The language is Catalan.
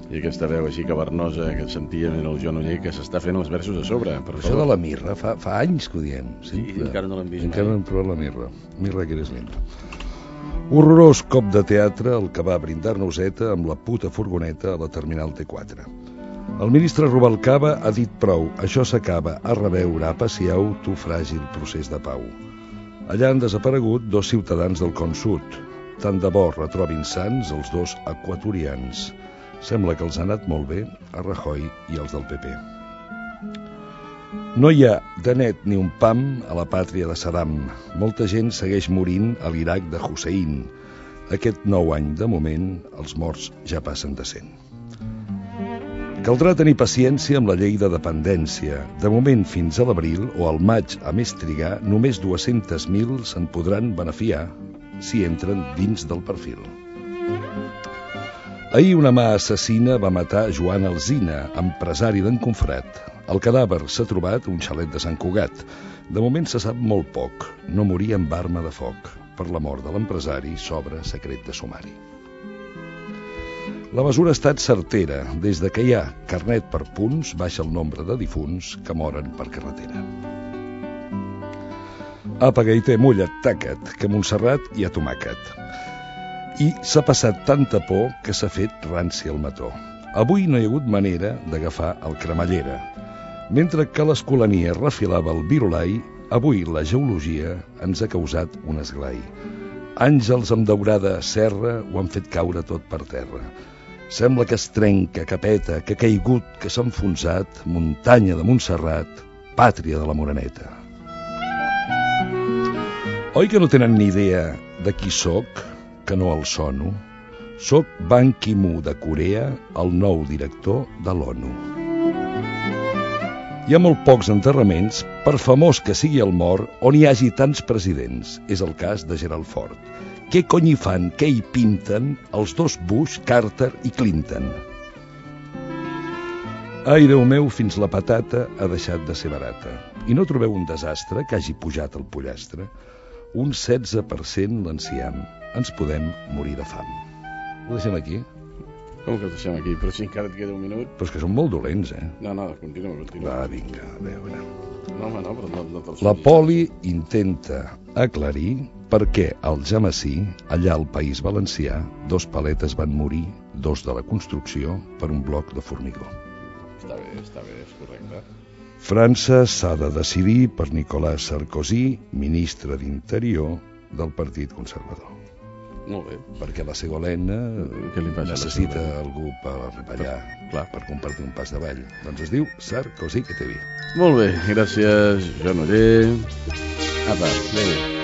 I aquesta veu així cavernosa que sentíem en el Joan Oller, que s'està fent els versos a sobre. Això de la mirra, fa anys que ho diem. Sí, encara no l'hem vist mai. Encara no hem provat la mirra. Mirra que eres mirra. Horrorós cop de teatre el que va brindar-nos ETA amb la puta furgoneta a la terminal T4. El ministre Rubalcaba ha dit prou, això s'acaba, a reveure, a passiau, tu fràgil procés de pau. Allà han desaparegut 2 ciutadans del Con Sud. Tant de bo retrobin sans els 2 equatorians. Sembla que els ha anat molt bé a Rajoy i els del PP. No hi ha de net ni un pam a la pàtria de Saddam. Molta gent segueix morint a l'Iraq de Hussein. Aquest 9 any, de moment, els morts ja passen de 100. Caldrà tenir paciència amb la llei de dependència. De moment, fins a l'abril o al maig, a més trigar, només 200.000 se'n podran beneficiar si entren dins del perfil. Ahir una mà assassina va matar Joan Alsina, empresari d'en Confrat. El cadàver s'ha trobat a un xalet de Sant Cugat. De moment se sap molt poc. No moria amb arma de foc. Per la mort de l'empresari s'obre secret de sumari. La mesura ha estat certera. Des de que hi ha carnet per punts, baixa el nombre de difunts que moren per carretera. Apa, gaiter, mulla't, taca't, que a Montserrat hi ha tomàquet. I s'ha passat tanta por que s'ha fet ranci al mató. Avui no hi ha hagut manera d'agafar el cremallera. Mentre que l'escolania refilava el virulai, avui la geologia ens ha causat un esglai. Àngels amb daurada serra ho han fet caure tot per terra. Sembla que es trenca, que peta, que ha caigut, que s'ha enfonsat, muntanya de Montserrat, pàtria de la Moreneta. Oi que no tenen ni idea de qui sóc, que no el sono? Soc Ban Ki-moon de Corea, el nou director de l'ONU. Hi ha molt pocs enterraments, per famós que sigui el mort, on hi hagi tants presidents. És el cas de Gerald Ford. Què cony hi fan, què hi pinten els 2 Bush, Carter i Clinton? Ai, Déu meu, fins la patata ha deixat de ser barata. I no trobeu un desastre que hagi pujat el pollastre? Un 16% l'enciam. Ens podem morir de fam. Ho deixem aquí? Com que ho deixem aquí? Però si encara et queda un minut. Però és que són molt dolents, eh? No, continua. Va, vinga, a veure. No, home, no, però no te'ls... La Poli intenta aclarir per què al Jamací, allà al País Valencià, 2 paletes van morir, 2 de la construcció, per un bloc de formigó. Està bé, és correcte. França s'ha de decidir per Nicolas Sarkozy, ministre d'Interior del Partit Conservador. Molt bé. Perquè la Segolena necessita algú per allà, per compartir un pas de ball. Doncs es diu Sarkozy que té vi. Molt bé, gràcies, Joan Oller. Apa, adéu.